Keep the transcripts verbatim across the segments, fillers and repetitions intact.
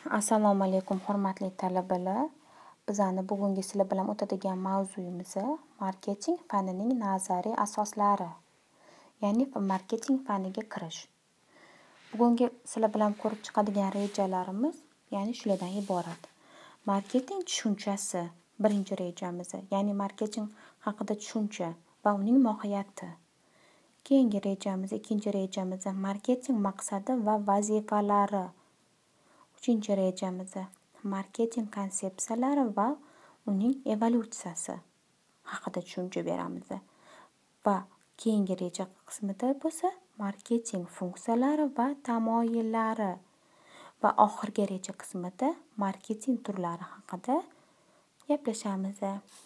Assalomu alaykum hurmatli talabalar. Bizani bugungi sizlar bilan o'tadigan mavzuyimiz marketing fanining nazariy asoslari. Ya'ni marketing faniga kirish. Bugungi sizlar bilan ko'rib chiqadigan rejalarimiz ya'ni shulardan iborat. Marketing tushunchasi birinchi rejamiz, ya'ni marketing haqida tushuncha va uning mohiyati. Keyingi rejamiz, ikkinchi rejamiz marketing maqsadi va vazifalari. Uchinchi rejamiz marketing konsepsiyalari va uning evolyutsiyasi haqida tushuncha beramiz. Va keyingi reja qismida bo'lsa marketing funksiyalari va tamoyillari va oxirgi reja qismida marketing turlari haqida gaplashamiz.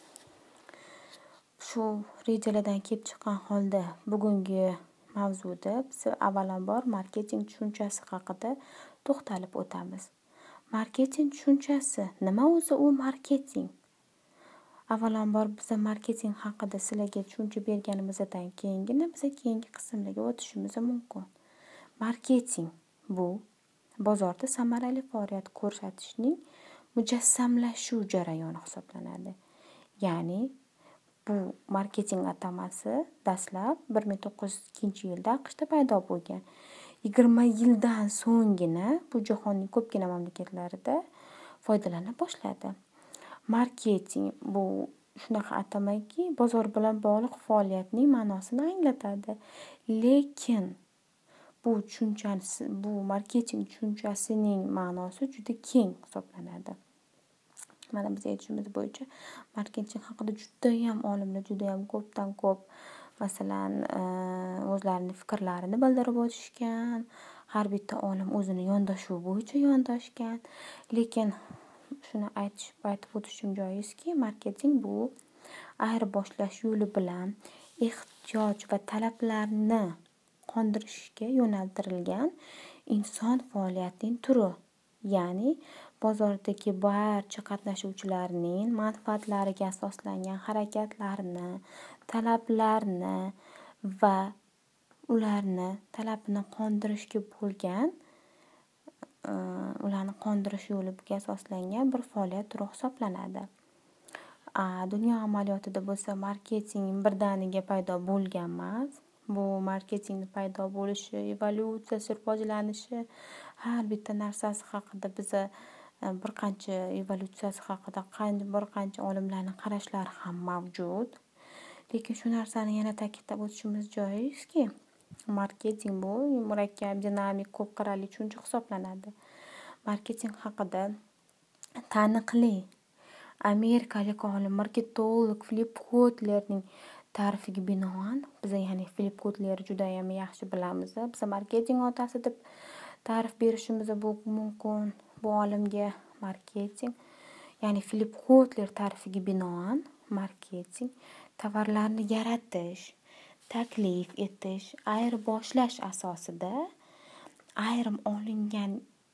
Shu rejalardan kelib chiqqan holda bugungi mavzuda biz avvalambor marketing tushunchasi haqida to'xtalib o'tamiz. Marketing tushunchasi nima o'zi u marketing? Avvalambor biz marketing haqida sizlarga tushuncha berganimizdan keyingina biz keyingi qismlarga o'tishimiz mumkin. Marketing bu bozorda samarali faoliyat ko'rsatishning mujassamlashuv jarayoni hisoblanadi. Ya'ni bu marketing atamasi dastlab bir ming to'qqiz yuz ikkinchi yilda AQShda paydo bo'lgan. yigirma yildan so'nggina bu jahonning ko'pgina mamlakatlarida foydalana boshladi. Marketing bu shunaqa atamaki, bozor bilan bog'liq faoliyatning ma'nosini anglatadi. Lekin bu tushunchasi, bu marketing tushunchasining ma'nosi juda keng hisoblanadi. Mana biz aytishimiz bo'yicha marketing haqida juda ham olimlar juda ham ko'pdan ko'p masalan o'zlarining fikrlarini bildirib o'tishgan. Har bitta olim o'zini yondashuvi bo'yicha yondashgan. Lekin shuni aytish aytib o'tishim joizki, marketing bu ayirboshlash yo'li bilan ehtiyoj va talablarni qondirishga yo'naltirilgan inson faoliyatining turi. Ya'ni bozordagi barcha qatnashuvchilarning manfaatlariga asoslangan harakatlarni, talablarni va ularni talabini qondirishga bo'lgan ularni qondirish yo'liga asoslangan bir faoliyat turi hisoblanadi. Dunyo amaliyotida bo'lsa marketing birdaniga paydo bo'lgan emas. Bu marketingning paydo bo'lishi, evolyutsiyasi, rivojlanishi har bitta narsasi haqida biz bir qancha evolyutsiyasi haqida bir qancha olimlarning qarashlari ham mavjud. Lekin shu narsani yana ta'kidlab o'tishimiz joizki, marketing bu murakkab, dinamik, ko'p qirrali tushuncha hisoblanadi. Marketing haqida taniqli amerikalik olim marketolog Filip Kotlerning ta'rifiga binoan biz ya'ni Filip Kotlerni juda ham yaxshi bilamiz. Biz marketing otasi deb ta'rif berishimiz mumkin bu olimga. Marketing ya'ni Filip Kotler ta'rifiga binoan marketing tovarlarni yaratish, taklif etish, ayirboshlash asosida ayrim olingan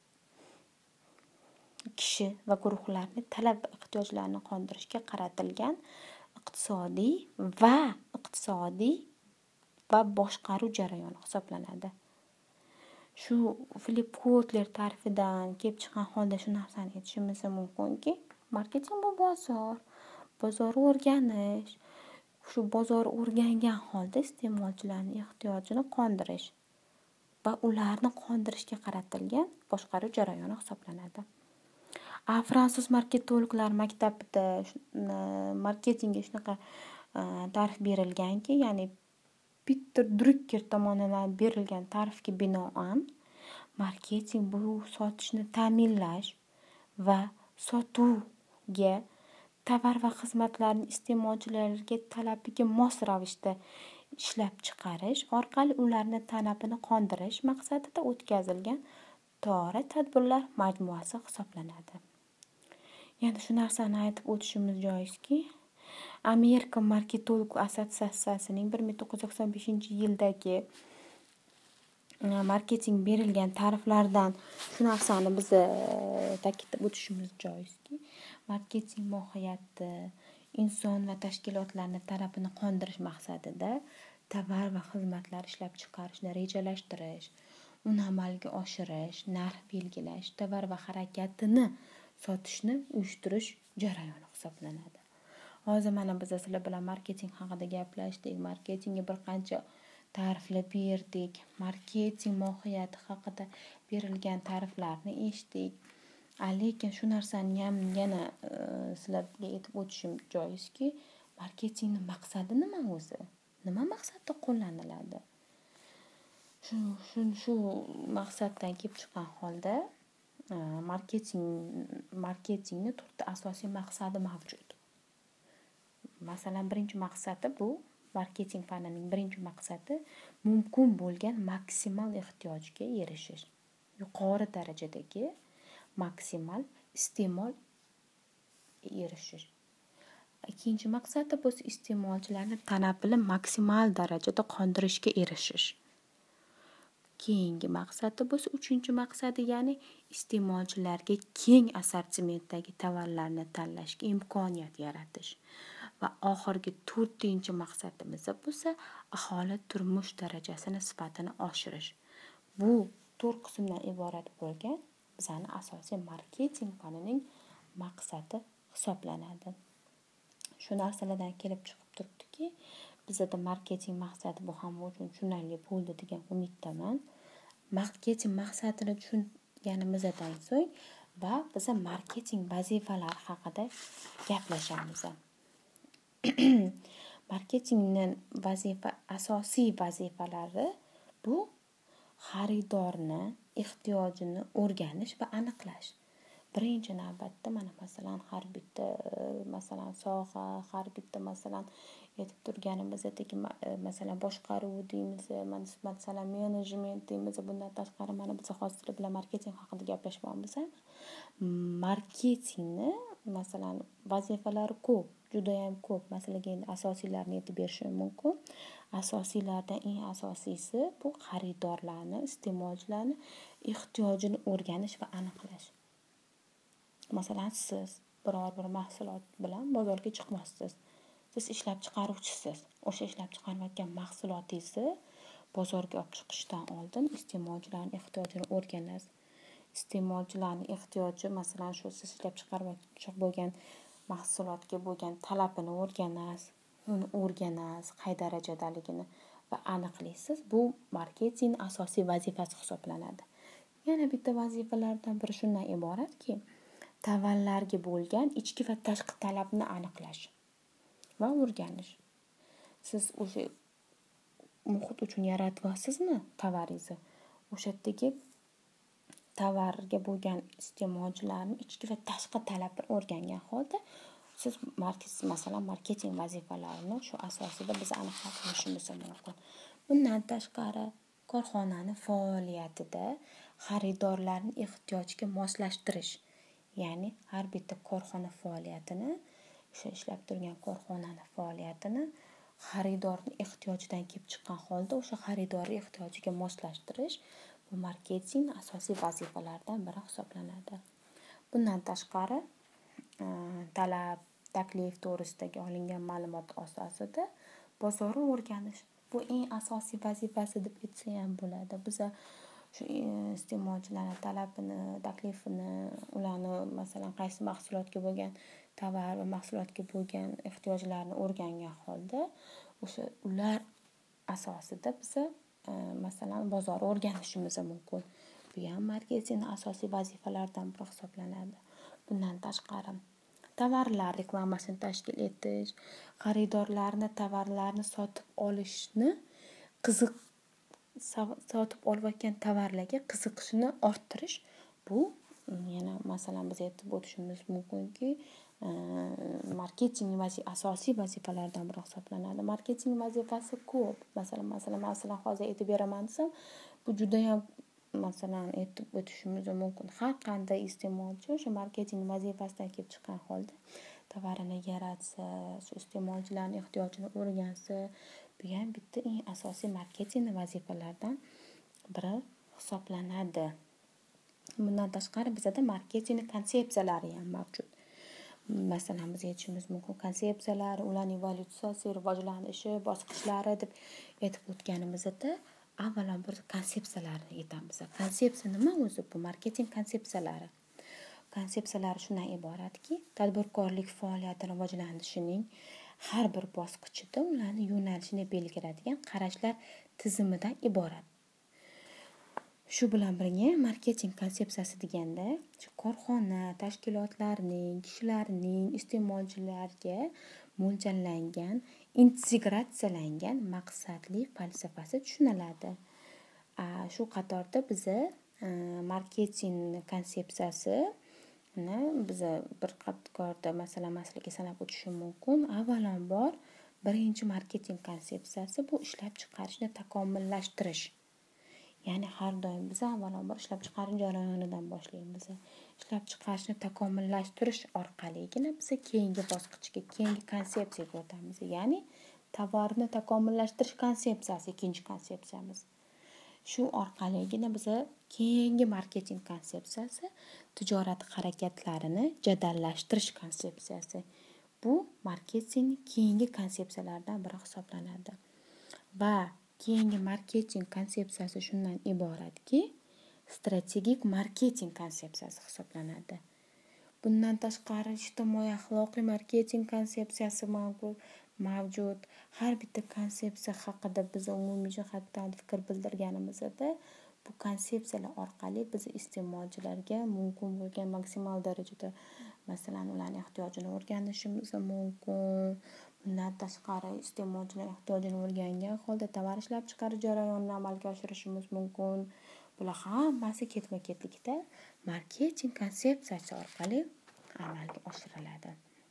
kishi va guruhlarni talab va ehtiyojlarini qondirishga qaratilgan iqtisodiy va iqtisodiy va boshqaruv jarayoni hisoblanadi. Shu Filip Kotler ta'rifidan kelib chiqqan holda shu narsani aytishimiz mumkinki, marketing bu bozor, bozorni o'rganish, shu bozor o'rgangan holda iste'molchilarning ehtiyojini qondirish va ularni qondirishga qaratilgan boshqaruv jarayoni hisoblanadi. Fransuz marketologlar maktabida marketingga shunaqa ta'rif berilganki, ya'ni Peter Drucker tomonidan berilgan ta'rifga binoan marketing bu sotishni ta'minlash va sotuvga tovar va xizmatlarni iste'molchilarga talabiga mos ravishda ishlab chiqarish orqali ularni talabini qondirish maqsadida o'tkazilgan to'g'ri tadbirlar majmuasi hisoblanadi. Yana shu narsani aytib o'tishimiz joizki, Amerika marketolog assotsiatsiyasining bir ming to'qqiz yuz sakson beshinchi yildagi marketing berilgan ta'riflardan shu narsani biz ta'kidlab o'tishimiz joizki, marketing mohiyati inson va tashkilotlarning talabini qondirish maqsadida tovar va xizmatlar ishlab chiqarishni rejalashtirish, uni amalga oshirish, narx belgilash, tovar va harakatini sotishni uyushtirish jarayoni hisoblanadi. Hozir mana biz sizlar bilan marketing haqida gaplashdik, marketingga bir qancha ta'riflar berdik, marketing mohiyati haqida berilgan ta'riflarni eshitdik. Lekin shu narsani ham yana sizlarga aytib o'tishim joizki, marketingning maqsadi nima o'zi? Nima maqsadda qo'llaniladi? Shu shu shu maqsaddan kelib chiqqan holda marketing marketingning to'rtta asosiy maqsadi mavjud. Masalan, birinchi maqsadi bu marketing fanining birinchi maqsadi mumkin bo'lgan maksimal ehtiyojga erishish. Yuqori darajadagi maksimal iste'mol erishish. Ikkinchi maqsadi bu iste'molchilarning talabini maksimal darajada qondirishga erishish. Keyingi maqsadi bu uchinchi maqsadi, ya'ni iste'molchilarga keng assortimentdagi tovarlarni tanlashga imkoniyat yaratish. Va oxirgi to'rtinchi maqsadimiz bo'lsa aholi turmush darajasini sifatini oshirish. Bu to'rt qismdan iborat bo'lgan bizning asosiy marketing fanining maqsadi hisoblanadi. Shu narsalardan kelib chiqib turibdiki, bizda marketing maqsadi bu ham uchun tushunarli bo'ldi degan umiddaman. Marketing maqsadini tushunganimizdan so'ng va biz marketing vazifalari haqida gaplashamiz. Marketingning vazifa asosiy vazifalari bu xaridorni ehtiyojini o'rganish va aniqlash. Birinchi navbatda mana masalan har bitta masalan soha, har bitta masalan aytib turganimizdek masalan boshqaruv deymiz, masalan menejment deymiz. Bundan tashqari mana biz hozir bilan marketing haqida gaplashmoqmiz. Marketingni masalan vazifalari ko'p, juda ham ko'p. Masalan, endi asosiylarini aytib berishim mumkin. Asosiylardan eng asosiysi bu xaridorlarni, iste'molchilarni ehtiyojini o'rganish va aniqlash. Masalan, siz biror bir mahsulot bilan bozorga chiqmoqsiz. Siz ishlab chiqaruvchisiz. O'sha ishlab chiqarayotgan mahsulotingizni bozorga olib chiqishdan oldin iste'molchilarning ehtiyojini o'rganasiz. Iste'molchilarning ehtiyoji, masalan, shu siz ishlab chiqarmoqchi bo'lgan mahsulotga bo'lgan talabini o'rganasiz, uni o'rganasiz, qay darajadaligini va aniqlaysiz. Bu marketing asosiy vazifasi hisoblanadi. Yana bitta vazifalardan biri shundan iboratki, tovarlarga bo'lgan ichki va tashqi talabni aniqlash va o'rganish. Siz o'sha muhit uchun yaratyapsizmi tovaringizni? O'sha yerdagi tovarga bo'lgan iste'molchilarning ichki va tashqi talabini o'rgangan holda siz marketing masalan marketing vazifalarini shu asosida biz aniqlab olishimiz mumkin. Bundan tashqari korxonaning faoliyatida xaridorlarning ehtiyojiga moslashtirish, ya'ni har bitta korxona faoliyatini, o'sha ishlab turgan korxonaning faoliyatini xaridorning ehtiyojidan kelib chiqqan holda o'sha xaridor ehtiyojiga moslashtirish bu marketing asosiy vazifalaridan biri hisoblanadi. Bundan tashqari talab, taklif to'g'risidagi olingan ma'lumot asosida bozorni o'rganish. Bu eng asosiy vazifasi deb aytsa ham bo'ladi. Biz shu iste'molchilarning talabini, taklifini, ularni masalan qaysi mahsulotga bo'lgan tovar va mahsulotga bo'lgan ehtiyojlarini o'rgangan holda o'sha ular asosida biz masalan bozor o'rganishimiz mumkin. Bu ham marketingning asosiy vazifalaridan biri hisoblanadi. Bundan tashqari tovarlar reklamasini tashkil etish, xaridorlarni tovarlarni sotib olishni qiziq sotib olayotgan tovarlarga qiziqishini orttirish. Bu yana masalan biz aytib o'tishimiz mumkinki, marketing vazifasi asosiy vazifalardan biri hisoblanadi. Marketing vazifasi ko'p. Masalan, masalan, masalan hozir aytib beraman desam, bu juda ham masalan aytib o'tishimiz mumkin. Har qanday iste'molchi o'sha marketing vazifasidan kelib chiqqan holda tovarini yaratsa, shu iste'molchilarning ehtiyojini o'rgansa, bu ham bitta eng asosiy marketing vazifalaridan biri hisoblanadi. Bundan tashqari bizda marketing konsepsiyalari ham mavjud. Masalan, biz aytishimiz mumkin konsepsiyalar, ularning evolyutsiyasi, rivojlanishi, bosqichlari deb aytib o'tganimizda avvalambor konsepsiyalarni aytamiz. Konsepsiya nima o'zi? Bu marketing konsepsiyalari. Konsepsiyalari shundan iboratki, tadbirkorlik faoliyatini rivojlanishining har bir bosqichida ularni yo'nalishini belgiladigan qarashlar tizimidan iborat. Shu bilan birga marketing konsepsiyasi deganda korxona, tashkilotlarning, kishilarning, iste'molchilarga mo'ljallangan, integratsiyalangan maqsadli falsafasi tushuniladi. Shu qatorda biza marketing konsepsiyasi biza bir qatorda masalan maslaga sanab o'tishim mumkin. Avvalambor birinchi marketing konsepsiyasi bu ishlab chiqarishni takomillashtirish. Ya'ni har doim biz avvalambor ishlab chiqarish jarayonidan boshlaymiz. Ishlab chiqarishni takomillashtirish orqaligina biz keyingi bosqichga, keyingi konsepsiyaga o'tamiz. Ya'ni tovarni takomillashtirish konsepsiyasi ikkinchi konsepsiyamiz. Shu orqaligina biz keyingi marketing konsepsiyasi tijorat harakatlarini jadallashtirish konsepsiyasi. Bu marketing keyingi konsepsiyalardan biri hisoblanadi. Va keyingi marketing konsepsiyasi shundan iboratki, strategik marketing konsepsiyasi hisoblanadi. Bundan tashqari ijtimoiy axloqiy marketing konsepsiyasi mavjud. Har bitta konsepsiya haqida biz umumiy jihatdan fikr bildirganimizda, bu konsepsiyalar orqali biz iste'molchilarga mumkin bo'lgan maksimal darajada masalan ularning ehtiyojini o'rganishimiz mumkin. Bundan tashqari iste'molchilar ehtiyojini o'rgangan holda tovar ishlab chiqarish jarayonini amalga oshirishimiz mumkin. Bular hammasi ketma-ketlikda marketing konsepsiyasi orqali amalga oshiriladi.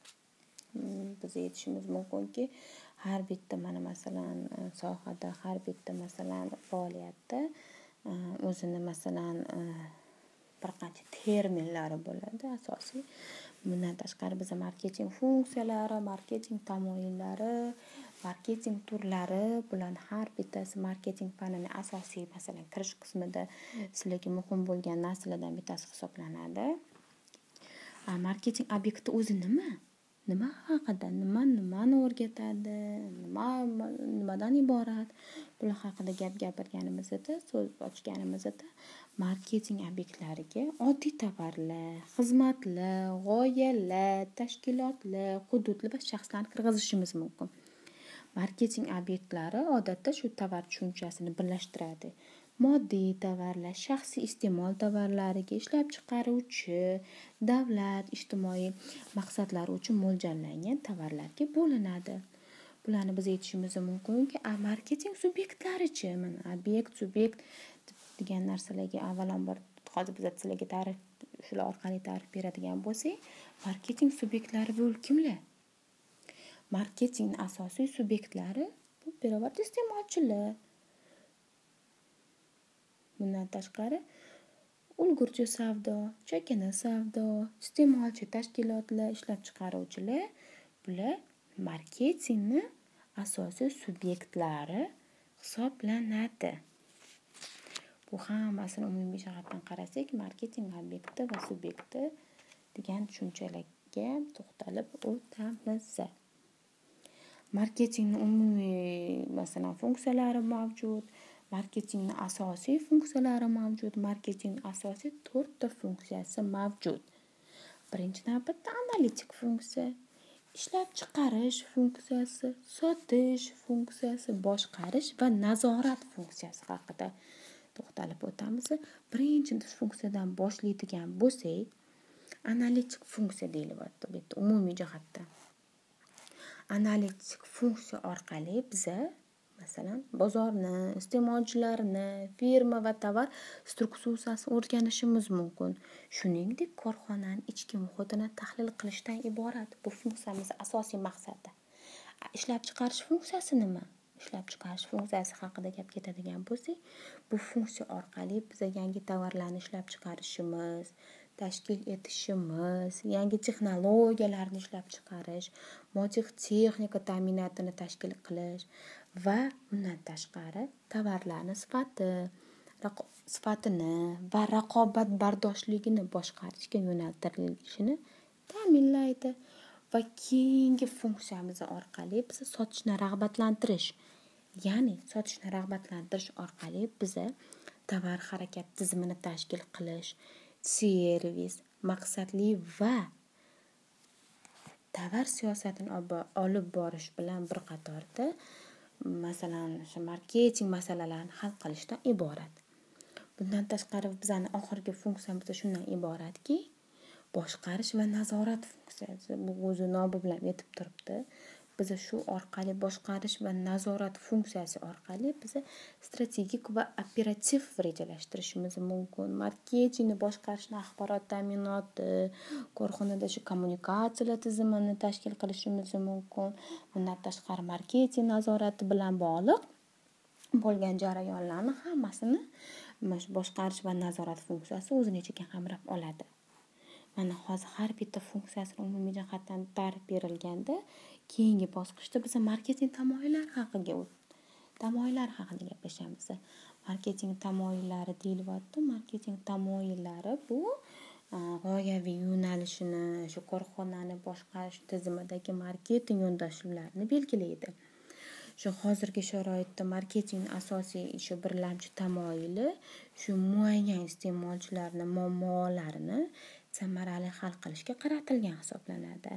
Biz aytishimiz mumkinki, har bitta mana masalan sohada, har bitta masalan faoliyatda o'zini masalan bir qancha terminlari bo'ladi asosiy. Bundan tashqari biz marketing funksiyalari, marketing tamoyillari, marketing turlari, bularning har bittasi marketing fanining asosiy masalan kirish qismida sizlarga muhim bo'lgan narsalardan bittasi hisoblanadi. Marketing obyekti o'zi nima? Nima haqida, nima nimani o'rgatadi, nima nimadan iborat? Bular haqida gap gapirganimizda, so'z ochganimizda marketing obyektlariga oddiy tovarlar, xizmatlar, g'oyalar, tashkilotlar, hududlar va shaxslarni kirgizishimiz mumkin. Marketing obyektlari odatda shu tovar tushunchasini birlashtiradi. Moddiy tovarlar, shaxsiy iste'mol tovarlariga ishlab chiqaruvchi, davlat, ijtimoiy maqsadlar uchun mo'ljallangan tovarlarga bo'linadi. Bularni biz aytishimiz mumkinki, marketing subyektlari-chi? Mana obyekt, subyekt degan narsalarga avvalambor hozir biz sizlarga ta'rif shular orqali ta'rif beradigan bo'lsak, marketing subyektlari bu kimlar? Marketingning asosiy subyektlari bu pirovard iste'molchilar. Bundan tashqari ulgurji savdo, chakana savdo, iste'molchi tashkilotlar, ishlab chiqaruvchilar bular marketingni asosiy subyektlari hisoblanadi. Bu hammasini umumiy jihatdan qarasak, marketing obyekti va subyekti degan tushunchalarga to'xtalib o'tamiz. Marketingning umumiy masalan funksiyalari mavjud. Marketingning asosiy funksiyalari mavjud. Marketingning asosiy to'rtta funksiyasi mavjud. Birinchi navbatda analitik funksiya, ishlab chiqarish funksiyasi, sotish funksiyasi, boshqarish va nazorat funksiyasi haqida to'xtalib o'tamiz. Birinchi funksiyadan boshlaydigan bo'lsak, analitik funksiya deyilyapti bu yerda umumiy jihatdan. Analitik funksiya orqali biza masalan bozorni, iste'molchilarni, firma va tovar strukturasini o'rganishimiz mumkin. Shuningdek, korxonaning ichki muhitini tahlil qilishdan iborat. Bu funksiyamiz asosiy maqsadi. Ishlab chiqarish funksiyasi nima? Ishlab chiqarish funksiyasi haqida gap ketadigan bo'lsak, bu funksiya orqali biz yangi tovarlarni ishlab chiqarishimiz, tashkil etishimiz, yangi texnologiyalarni ishlab chiqarish, moddiy texnika ta'minotini tashkil qilish va undan tashqari tovarlarning sifati, sifatini va raqobatbardoshligini boshqarishga yo'naltirilishini ta'minlaydi. Va keyingi funksiyamiz orqali biz sotishni rag'batlantirish, Ya'ni sotishni rag'batlantirish orqali biza tovar harakat tizimini tashkil qilish, servis, maqsadli va tovar siyosatini olib borish bilan bir qatorda masalan o'sha marketing masalalarini hal qilishdan iborat. Bundan tashqari bizning oxirgi funksiyamiz shundan iboratki, boshqarish va nazorat funksiyasi. Bu o'zi nomi bilan aytib turibdi. Biz shu orqali boshqarish va nazorat funksiyasi orqali biz strategik va operativ rejalashtirishimiz mumkin. Marketingni boshqarishni axborot ta'minoti, korxonada shu kommunikatsiyalar tizimini tashkil qilishimiz mumkin. Bundan tashqari marketing nazorati bilan bog'liq bo'lgan jarayonlarni hammasini boshqarish va nazorat funksiyasi o'zini ichiga qamrab oladi. Mana hozir har bitta funksiyasini umumiy jihatdan ta'rif berilganda, keyingi bosqichda biz marketing tamoyillari haqida tamoyillar haqida gaplashamiz. Marketing tamoyillari deyilyapti. Marketing tamoyillari bu g'oyaviy yo'nalishini, shu korxonani boshqarish tizimidagi marketing yo'nalishlarini belgilaydi. Shu hozirgi sharoitda marketing asosiy shu birlamchi tamoyili shu muayyan iste'molchilarning muammolarini samarali hal qilishga qaratilgan hisoblanadi.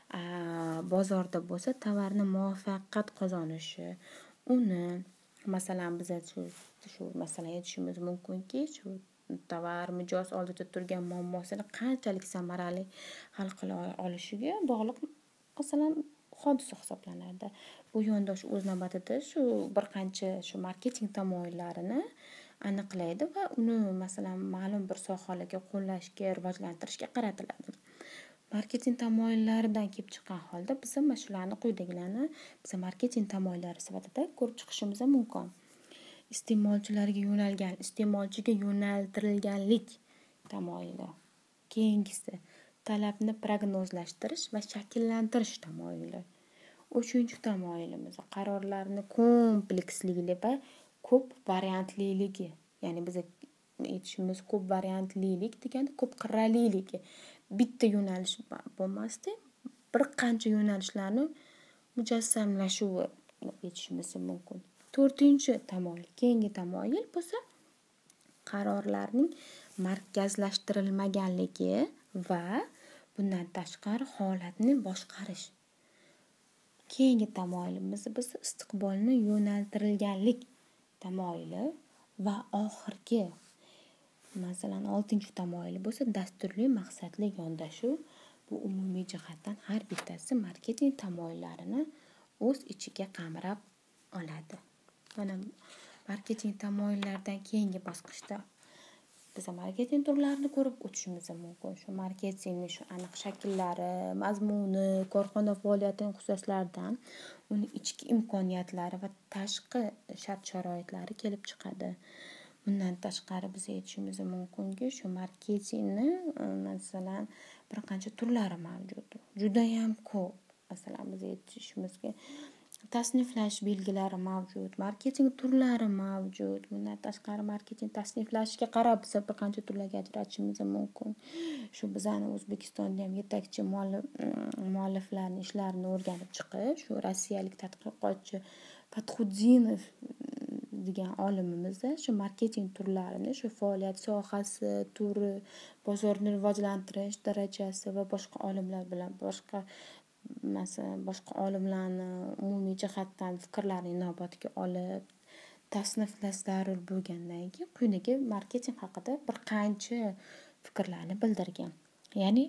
Bozorda bo'lsa tovarni muvaffaqiyat qozonishi, uni masalan biz shu shu masalan aytishimiz mumkinki, shu tovar mijoz oldida turgan muammosini qanchalik samarali hal qila olishiga bog'liq masalan hodisa hisoblanadi. Bu yondosh o'z navbatida shu bir qancha shu marketing tamoyillarini aniqlaydi va uni masalan ma'lum bir sohalarga qo'llashga, rivojlantirishga qaratiladi. Marketing tamoyillaridan kelib chiqqan holda biz shularni quyidagilarni biz marketing tamoyillari sifatida ko'rib chiqishimiz mumkin. Iste'molchilarga yo'nalgan, iste'molchiga yo'naltirilganlik tamoyili. Keyingisi talabni prognozlashtirish va shakllantirish tamoyili. Uchinchi tamoyilimiz qarorlarni kompleksligi va ko'p variantliligi. Ya'ni biz aytishimiz ko'p variantlilik deganda ko'p qirraliligi. Bitta yo'nalish bo'lmasdi, bir qancha yo'nalishlarni mujassamlashuvi aytishimiz mumkin. To'rtinchi tamoyil, keyingi tamoyil bo'lsa qarorlarning markazlashtirilmaganligi va bundan tashqari holatni boshqarish. Keyingi tamoyilimiz biz istiqbolni yo'naltirilganlik tamoyili va oxirgi masalan oltinchi tamoyili bo'lsa dasturli maqsadli yondashuv. Bu umumiy jihatdan har bittasi marketing tamoyillarini o'z ichiga qamrab oladi. Mana marketing tamoyillaridan keyingi bosqichda biz marketing turlarini ko'rib o'tishimiz mumkin. Shu marketingning shu aniq shakllari, mazmuni, korxona faoliyatining xususiyatlaridan uni ichki imkoniyatlari va tashqi shart-sharoitlari kelib chiqadi. Bundan tashqari biz aytishimiz mumkinki, shu marketingni masalan bir qancha turlari mavjud. Juda ham ko'p. Masalan biz aytishimizga tasniflash belgilari mavjud, marketing turlari mavjud. Bundan tashqari marketing tasniflashiga qarab biz bir qancha turlarga ajratishimiz mumkin. Shu bizning O'zbekistonda ham yetakchi mualliflarning ishlarini o'rganib chiqib, shu rossiyalik tadqiqotchi Fatxuddinov degan olimimiz shu marketing turlarini, shu faoliyat sohasi, turi, bozorni rivojlantirish darajasi va boshqa olimlar bilan boshqa masalan boshqa olimlarni umumiy jihatdan fikrlarini inobatga olib tasniflash zarur bo'lgandan keyin quyidagi marketing haqida bir qancha fikrlarni bildirgan. Ya'ni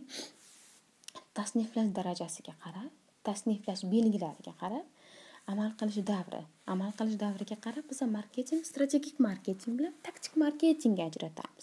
tasniflash darajasiga qarab, tasniflash belgilariga qarab, amal qilish davri, amal qilish davriga qarab biz marketing, strategik marketing bilan taktik marketingga ajratamiz.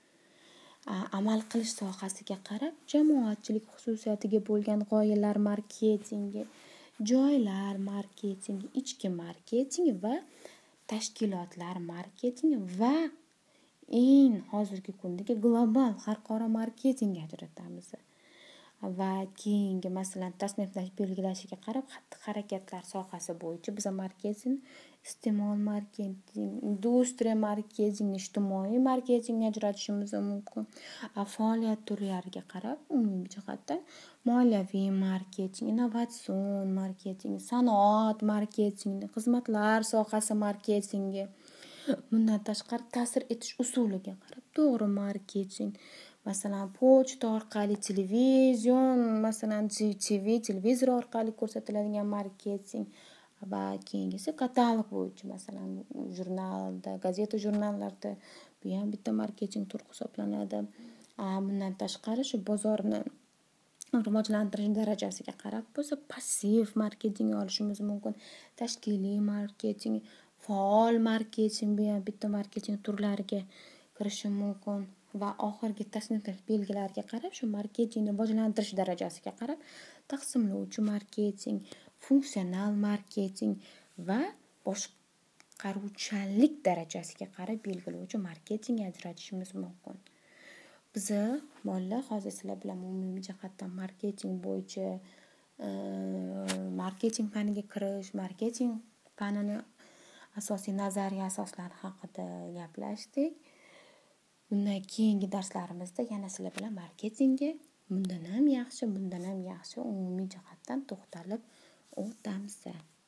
Amal qilish sohasiga qarab jamoatchilik xususiyatiga bo'lgan g'oyalar marketingi, joylar marketingi, ichki marketing va tashkilotlar marketingi va eng hozirgi kundagi global xalqaro marketingga ajratamiz. Va keyingi masalan tasniflash belgilashiga qarab xatti harakatlar sohasi bo'yicha biz marketing iste'mol marketing, industriya marketing, ijtimoiy marketingni ajratishimiz mumkin. Faoliyat turlariga qarab umumiy jihatdan moliyaviy marketing, innovatsion marketing, sanoat marketingi, xizmatlar sohasi marketingi. Bundan tashqari ta'sir etish usuliga qarab to'g'ri marketing. Masalan, pochta orqali, televizion, masalan, T V, televizor orqali ko'rsatiladigan marketing va keyingisi katalog bo'yicha, masalan, jurnalda, gazeta jurnallarda bu ham bitta marketing turi hisoblanadi. Bundan tashqari shu bozorni rivojlantirish darajasiga qarab bo'lsa passiv marketing olishimiz mumkin. Tashkiliy marketing, faol marketing bu ham bitta marketing turlariga kirishi mumkin va oxirgi tasniflash belgilariga qarab shu marketingni rivojlantirish darajasiga qarab taqsimlovchi marketing, funksional marketing va boshqaruvchanlik darajasiga qarab belgilovchi marketing ajratishimiz mumkin. Biza bolalar hozir sizlar bilan umumiy jihatdan marketing bo'yicha marketing faniga kirish, marketing fanini asosiy nazariya asoslari haqida gaplashdik. Bundan keyingi darslarimizda yana sizlar bilan marketingga bundan ham yaxshi, bundan ham yaxshi umumiy jihatdan to'xtalib o'tamiz.